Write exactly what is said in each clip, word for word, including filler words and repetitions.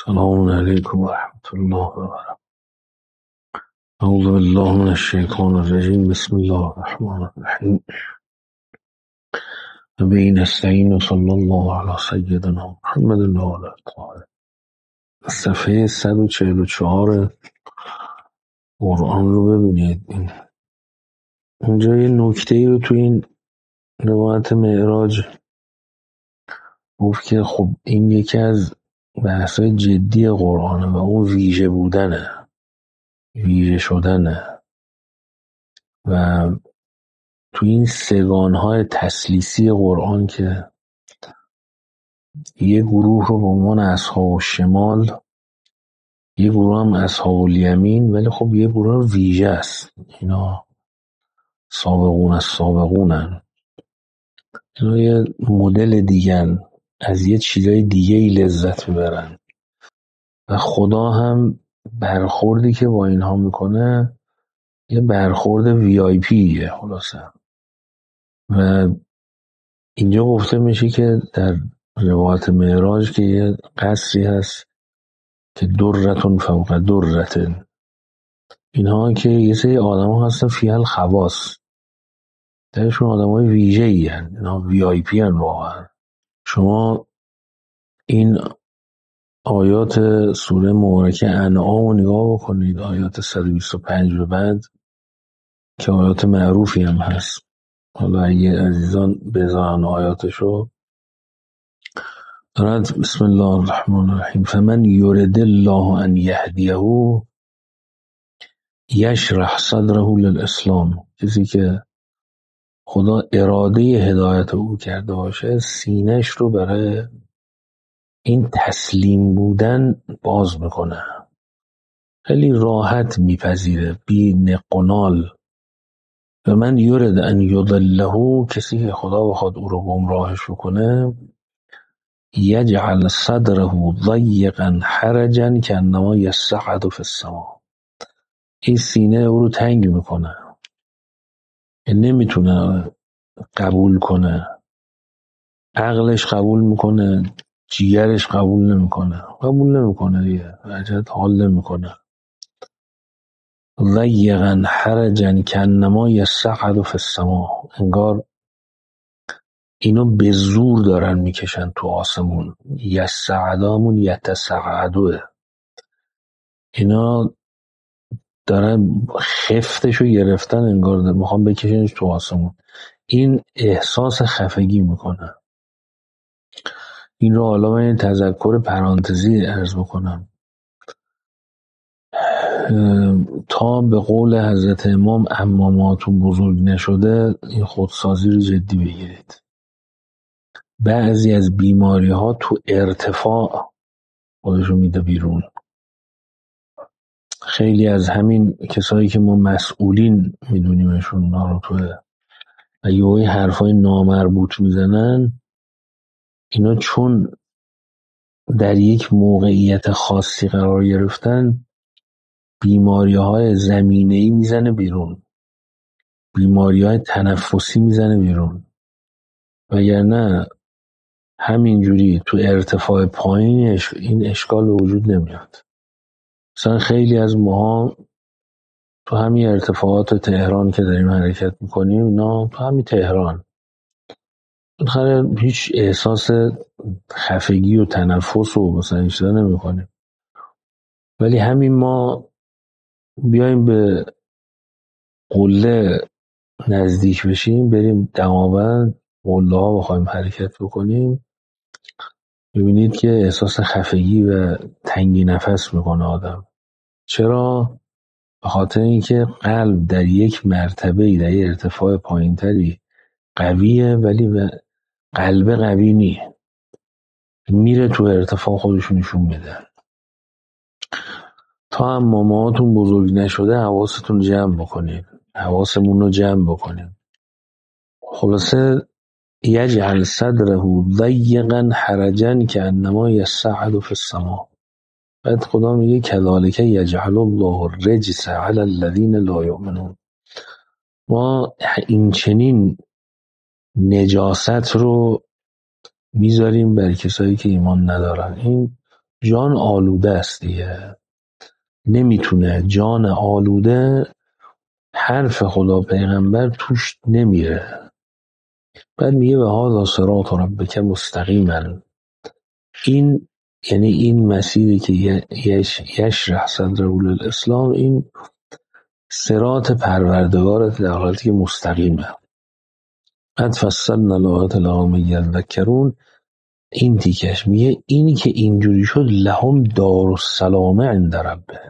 السلام علیکم و رحمت الله و برکاته. اعوذ بالله من الشیطان الرجیم. بسم الله الرحمن الرحیم. و به نستعین و صلی الله علی سیدنا محمد و آله الطاهرین. صفحه صد و چهل و چهار قرآن رو ببینید. این اینجا یه نکته ای رو تو این روایت معراج گفت که خب این یکی از بحث‌های جدی قرآنه و اون ویژه بودنه، ویژه شدنه. و تو این سگانهای تثلیثی قرآن که یه گروه رو به عنوان اصحاب شمال، یه گروه هم اصحاب الیمین، ولی خب یه گروه ویژه است، اینا سابقون از سابقونن، اینا یه مدل دیگن، از یه چیزای دیگه ای لذت میبرن و خدا هم برخوردی که با اینها میکنه یه برخورد وی آی پیه خلاصه. و اینجا گفته میشه که در روایت معراج که یه قصری هست که درتون فوق درتن، اینها که یه سری آدم ها هستن فیه الخواص، درشون آدم های ویژه ای هن، اینها وی آی پی هن واقعا. شما این آیات سوره مبارکه انعام رو نگاه بکنید، آیات صد و بیست و پنج به بعد که آیات معروفی هم هست، حالا اگه عزیزان بذارن آیاتشو دارد. بسم الله الرحمن الرحیم. فمن یرد الله ان یهدیه یشرح صدره للاسلام، کسی که خدا اراده هدایت او کرده باشه سینه‌اش رو برای این تسلیم بودن باز میکنه، خیلی راحت میپذیره، بی نقنال. و من یرد ان یضله، کسی که خدا بخواد او رو گمراهش بکنه، یجعل صدره ضیقا حرجا کانما یصعد فی السماء، این سینه او رو تنگ میکنه، نمیتونه قبول کنه، عقلش قبول میکنه، جیگرش قبول نمیکنه، قبول نمیکنه دیگه، وجد حال نمیکنه. ضیقا حرجا کانما یصعد فی السماء، انگار اینو به زور دارن میکشن تو آسمون. یصعدامون یتسعدوه، اینا دارن خفتشو گرفتن، انگار میخوان بکشنش تو آسمون. این احساس خفگی میکنه. این رو حالا من این تذکر پرانتزی عرض بکنم تا به قول حضرت امام اماماتون بزرگ نشده این خودسازی رو جدی بگیرید. بعضی از بیماری ها تو ارتفاع خودشو میده بیرون. خیلی از همین کسایی که ما مسئولین میدونیمشون ناروتوه و یه حرفای نامربوط میزنن، اینا چون در یک موقعیت خاصی قرار گرفتن بیماری‌های زمینه‌ای میزنه بیرون، بیماری‌های تنفسی میزنه بیرون، وگرنه همینجوری تو ارتفاع پایین این اشکال به وجود نمیاد. مثلا خیلی از ماها تو همین ارتفاعات تهران که داریم حرکت میکنیم، اینا تو همین تهران بالاخره هیچ احساس خفگی و تنفس و مثلا این چیزا نمیکنیم، ولی همین ما بیایم به قله نزدیک بشیم، بریم دماوند قله ها بخوایم حرکت بکنیم، ببینید که احساس خفگی و تنگی نفس میکنه آدم. چرا؟ به خاطر اینکه قلب در یک مرتبه در یک ارتفاع پایینتری قویه، ولی به قلب قوی نی، میره تو ارتفاع خودشو نشون میده. تا هم ماماهاتون بزرگ نشده حواستون جمع بکنید، حواسمون رو جمع بکنیم. خلاصه یجعل صدره ضیقا حرجا کانما یصعد فی السماء. بعد خدا میگه کذالک یجعل الله الرجس علی الذین لا یؤمنون، ما این چنین نجاست رو میذاریم بر کسایی که ایمان ندارن. این جان آلوده است دیگه، نمیتونه جان آلوده حرف خدا پیغمبر توش نمیره. بعد میگه و هذا صراط ربک مستقیما، این یعنی این مسیری که یش یشرح صدره للاسلام، این صراط پروردگارت در حالتی که مستقیمه. قد فصلنا الآیات لقوم یذکرون، این تیکش میگه اینی که اینجوری شد لهم دار السلام عند ربه،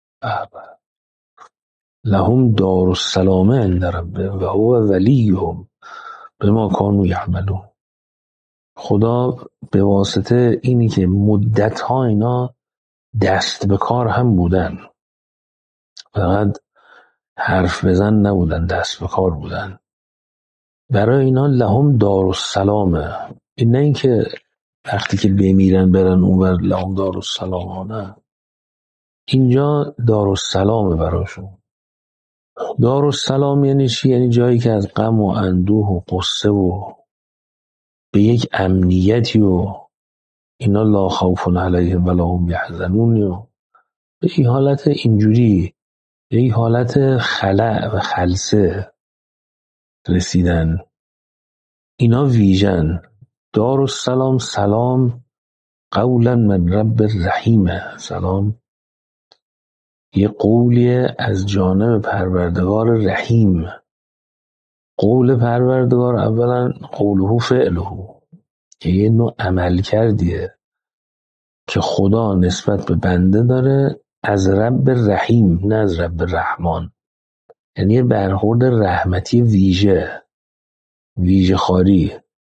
لهم دار السلام عند ربه و هو ولیهم بما کانوا یعملون. خدا به واسطه اینی که مدت ها اینا دست به کار هم بودن، فقط حرف بزن نبودن، دست به کار بودن، برای اینا لهم دار السلامه. این نه اینکه وقتی که بمیرن برن اونور لهم دار السلام ها، نه، اینجا دار السلامه براشون. دار السلام یعنی چی؟ یعنی جایی که از غم و اندوه و قصه و به یک امنیتی و اینا لا خوف علیهم ولا هم یحزنون، و به این حالت اینجوری، به این حالت خلع و خلسه رسیدن، اینا ویژن. دار السلام، سلام قولا من رب رحیمه، سلام یه قولی از جانب پروردگار رحیم. قول پروردگار اولا قوله فعله، که یه نوع عمل کردیه که خدا نسبت به بنده داره از رب رحیم، نه از رب رحمان. یعنی یه برخورد رحمتی ویژه، ویژه خاری.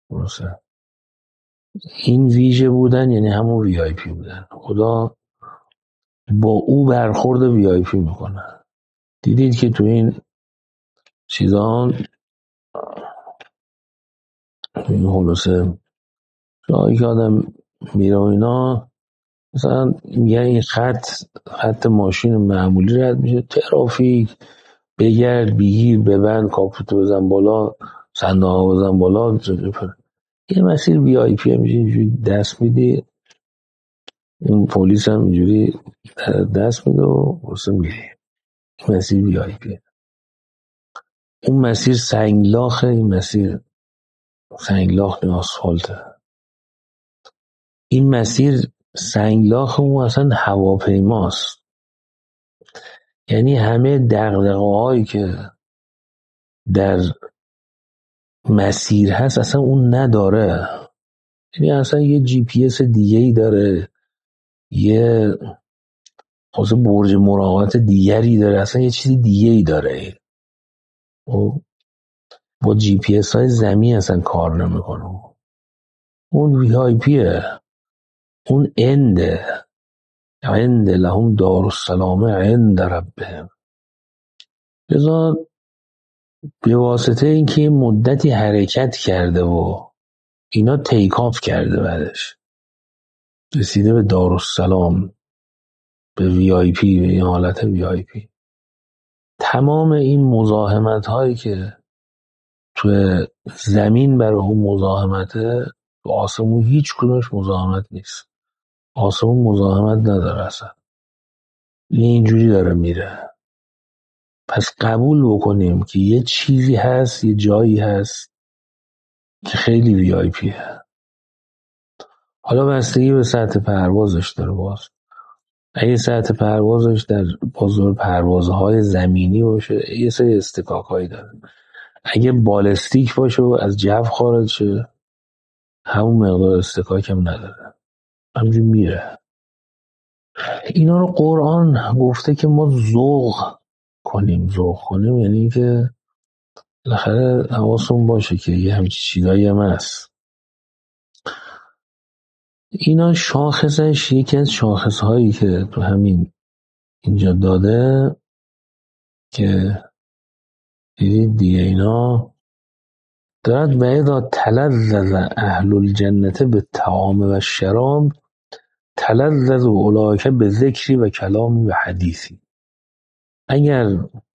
این ویژه بودن یعنی همون وی آی پی بودن. خدا با او برخورد وی آی پی میکنه. دیدید که تو این چیزان، تو این خلاصه جایی که آدم میره و اینا، مثلا میگن این خط خط ماشین معمولی رد میشه، ترافیک بگرد بگیر ببند، کاپوتو بزن بالا، صندوق ها بزن بالا، یه مسیر وی آی پی میشه، اینجوری دست میدی، اون پلیس هم اینجوری دست میده و واسه میری. مسیر وی آی پی. اون مسیر سنگلاخه، این مسیر سنگلاخ نه آسفالته. این مسیر سنگلاخ اون اصلا هواپیماست. یعنی همه دغدغه هایی که در مسیر هست اصلا اون نداره. یعنی اصلا یه جی پی اس دیگه ای داره، یه خاصه برج مراقبت دیگری داره، اصلا یه چیزی دیگه ای داره. و با جی پی اس های زمین اصلا کار نمیکنه. اون وی آی پیه، اون انده، عند لهم دار السلام عند ربهم. لذا به واسطه اینکه مدتی حرکت کرده و اینا تیک آف کرده، بعدش رسیده به دارالسلام، به وی آی پی، به این حالت وی آی پی. تمام این مزاحمت هایی که تو زمین برای اون مزاحمته، تو آسمون هیچ کدومش مزاحمت نیست. آسمون مزاحمت نداره اصلا، اینجوری داره میره. پس قبول بکنیم که یه چیزی هست، یه جایی هست که خیلی وی آی پیه. حالا بستگی به سطح پروازش داره. باز اگه سطح پروازش در بازور پروازهای زمینی باشه، یه سری استکاک هایی داره. اگه بالستیک باشه و از جو خارج شه، همون مقدار استکاک هم نداره، همجور میره. اینا رو قرآن گفته که ما ذوق کنیم. ذوق کنیم یعنی که بالاخره حواسمون باشه که یه همچین چیزایی هم هست. اینا شاخصش، یکی از شاخصهایی که تو همین اینجا داده که دیدید دیگه، اینا دارد و اذا تلذذ اهل الجنة به طعام و شراب تلذذ اولئک به ذکری و کلامی و حدیثی. اگر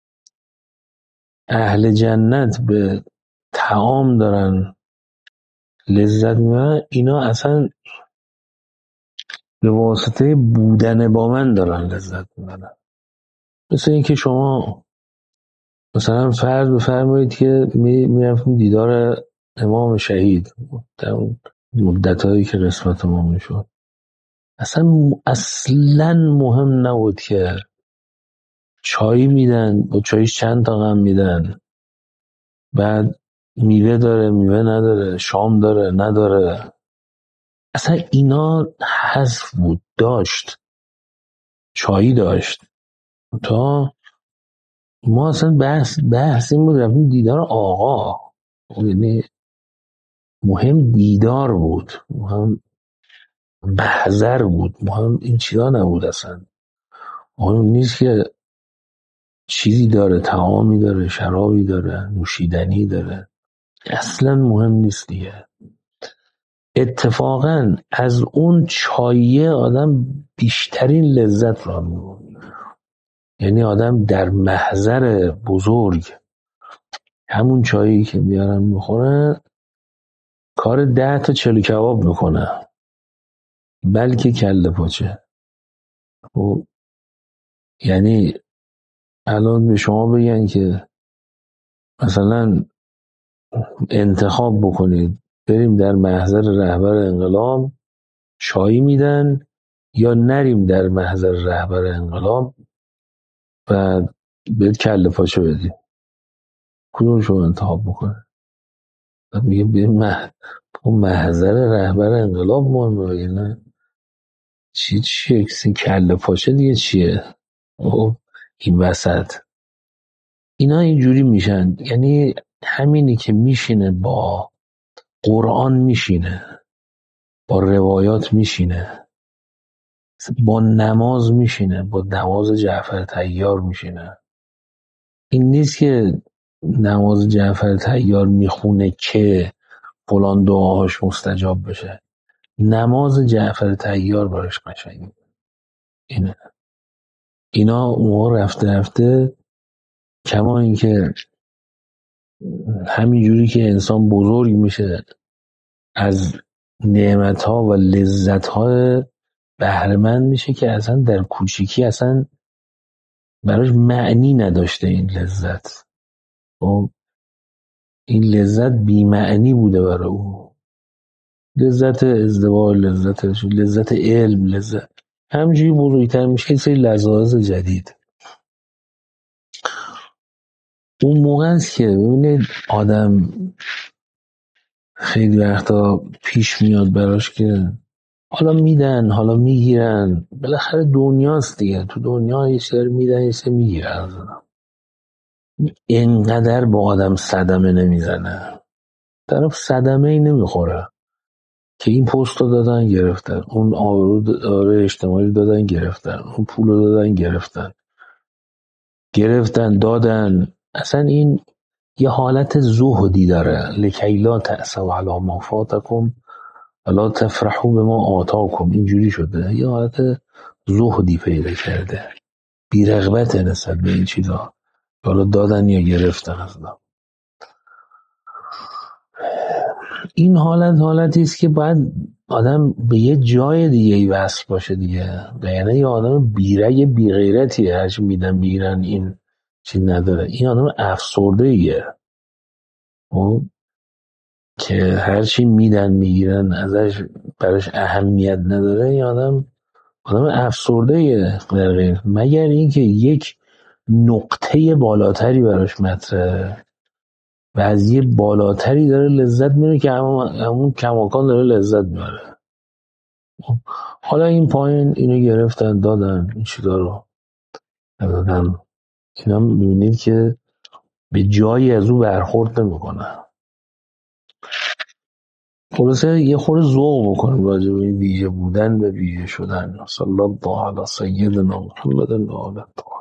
اهل جنت به طعام دارن لذت میبرن، اینا اصلا به واسطه بودن با من دارن لذت میبرن. مثل اینکه شما مثلا فرض بفرمایید که می میرفتیم دیدار امام شهید در اون مدتایی که قسمت ما میشد، اصلا اصلا مهم نبود که چای میدن، با چایش چند تا غم میدن، بعد میوه داره میوه نداره، شام داره نداره، اصلا اینا حذف بود. داشت چایی داشت تا ما اصلا بحث بحث این بود رفتیم دیدار آقا، یعنی مهم دیدار بود، مهم محضر بود، مهم این چیزا نبود. اصلا مهم نیست که چیزی داره، طعامی داره، شرابی داره، نوشیدنی داره، اصلا مهم نیست دیگه. اتفاقا از اون چایه آدم بیشترین لذت را می‌برد. یعنی آدم در محضر بزرگ همون چایی که میارن میخوره کار ده تا چلو کباب میکنه، بلکه کله پاچه. و یعنی الان به شما بگن که مثلا انتخاب بکنید بریم در محضر رهبر انقلاب چایی میدن یا نریم در محضر رهبر انقلاب و بهت کله پاچه بدیم، کدوم شما انتخاب بکنه؟ میگه بریم مح... محضر رهبر انقلاب مهمه، نه چی چیه کسی کله پاچه دیگه چیه؟ اوه این وسط اینا اینجوری میشن. یعنی همینی که میشینه با قرآن میشینه، با روایات میشینه، با نماز میشینه، با نماز جعفر طیار میشینه. این نیست که نماز جعفر طیار میخونه که فلان دعاهاش مستجاب بشه، نماز جعفر طیار براش قشنگه. اینه اینا اون رفته رفته کما اینکه همینجوری که انسان بزرگ میشه از نعمتها و لذتها بهره‌مند میشه که اصلا در کوچیکی اصلا براش معنی نداشته این لذت. و این لذت بی معنی بوده برای او. لذت ازدواج، لذت لذت علم، لذت همینجوری بزرگتر میشه سری لذاذ جدید. اون موقع است که ببینید آدم خیلی وقتا پیش میاد براش که حالا میدن حالا میگیرن، بالاخره دنیاست دیگه، تو دنیا یه سری میدن یه سری میگیرن، اینقدر با آدم صدمه نمیزنه، طرف صدمه ای نمیخوره که این پست رو دادن گرفتن، اون آبرو اجتماعی دادن گرفتن، اون پول رو دادن گرفتن گرفتن دادن. اصلا این یه حالت زهدی داره، لکی لا تأسوا علی ما فاتکم ولا تفرحوا بما آتاکم، اینجوری شده، یه حالت زهدی پیدا کرده، بی‌رغبت نسبت به این چیزا، حالا دادن یا گرفتن. اصلا این حالت حالتی است که باید آدم به یه جای دیگه ای وصل باشه دیگه، یعنی یه آدم بیرگ بیغیرتیه، هرچی میدن میگیرن این چیز نداره. این آدم افسرده ایه که هرچی میدن میگیرن ازش براش اهمیت نداره. این آدم آدم افسرده ایه، مگر اینکه یک نقطه بالاتری براش مطرحه و از یه بالاتری داره لذت میره که همون کماکان داره لذت میبره. حالا این پایین اینو گرفتن دادن این چیزا رو دادن، اینا میبینید که به جایی از او برخورد نمیکنه. خلاصه یه خورده ذوق بکنیم راجع به ویژه بودن و ویژه شدن. صلی الله علی سیدنا محمد و آله.